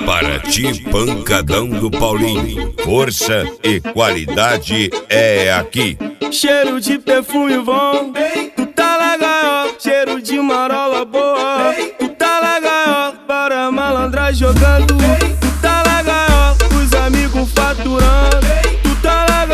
Paraty, pancadão do Paulinho. Força e qualidade é aqui. Cheiro de perfume bom, tu tá na gaiola. Cheiro de marola boa, tu tá na gaiola. Para malandra jogando, tu tá na gaiola. Os amigos faturando, tu tá na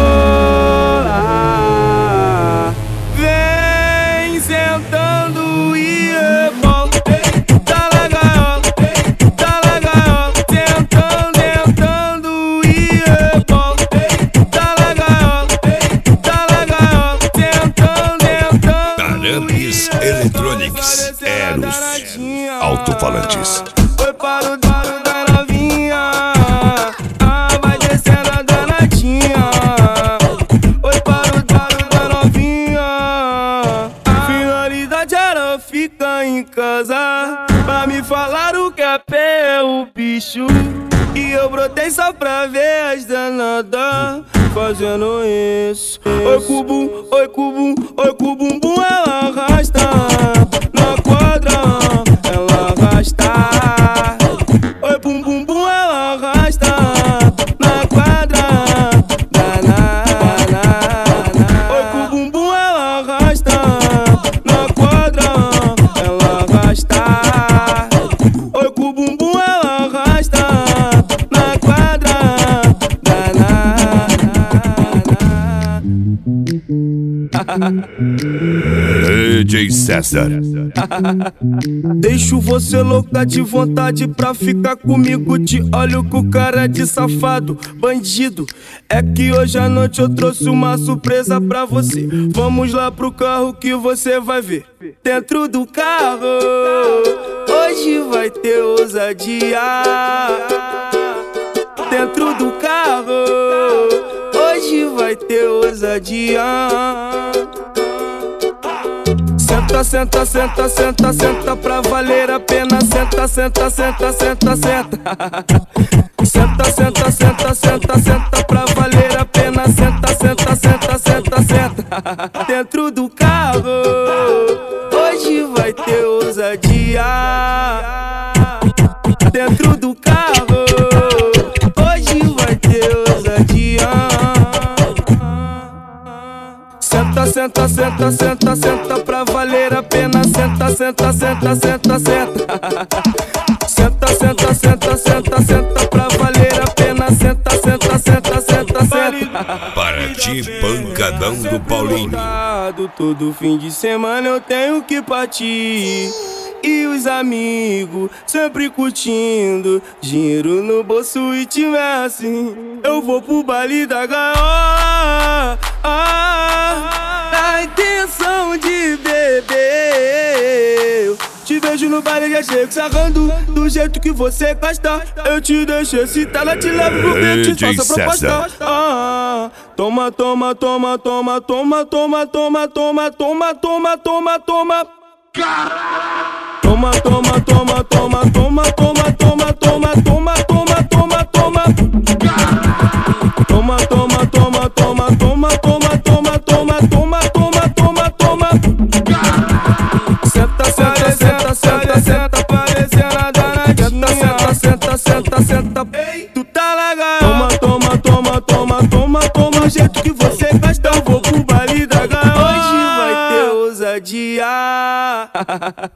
gaiola. Vem sentando e rebola. Tu tá na gaiola, tu tá na gaiola. Sentando e rebola. Tu tá na gaiola, tu tá na gaiola. Sentando. Taramps Electronics, Eros, alto-falantes. Foi para o dado da novinha, vai descendo a danadinha. Foi para o dado da novinha. Finalidade era ficar em casa, pra me falar o que é o bicho. E eu brotei só pra ver as danadas fazendo isso. Oi cubum, oi cubum, oi cubumbum, ela arrasta na quadra, ela arrasta. Oi bum bum bum, ela arrasta na quadra, danana. Oi cubum bum, ela arrasta na quadra, ela arrasta. Oi cubum bum, ela arrasta na quadra, danana. DJ César. Deixo você louca de vontade pra ficar comigo. Te olho com cara de safado, bandido. É que hoje à noite eu trouxe uma surpresa pra você. Vamos lá pro carro que você vai ver. Dentro do carro, hoje vai ter ousadia. Dentro do carro, hoje vai ter ousadia. Senta, senta, senta, senta, senta pra valer a pena. Senta, senta, senta, senta, senta. Senta, senta, senta, senta, senta pra valer a pena. Senta, senta, senta, senta, senta. Dentro do carro, hoje vai ter ousadia. Dentro do carro, hoje vai ter ousadia. Senta, senta, senta, senta, senta pra valer a pena. Senta, senta, senta, senta, senta. Senta, senta, senta, senta, senta pra valer a pena. Senta, senta, senta, senta, senta. Paraty, pancadão do Paulinho. Todo fim de semana eu tenho que partir. E os amigos sempre curtindo, dinheiro no bolso e tiver assim, eu vou pro baile da gaiola, na intenção de beber. Eu te vejo no baile, já chego sarrando do jeito que você gosta. Eu te deixo excitada, te levo pro beat, te faço a proposta. Toma, toma, toma, toma, toma, toma, toma, toma, toma, toma, toma, toma. Toma, toma, toma, toma, toma, toma, toma, toma, toma, toma, toma, toma. Toma, toma, toma, toma, toma, toma, toma, toma, toma, toma, toma, toma. Senta, senta, senta, senta, senta, parecendo a danadinha. Senta, senta, senta, senta, tu tá na gaiola. Toma, toma, toma, toma, toma, toma, jeito que você gosta. Eu vou pro baile da gaiola. Hoje vai ter ousadia.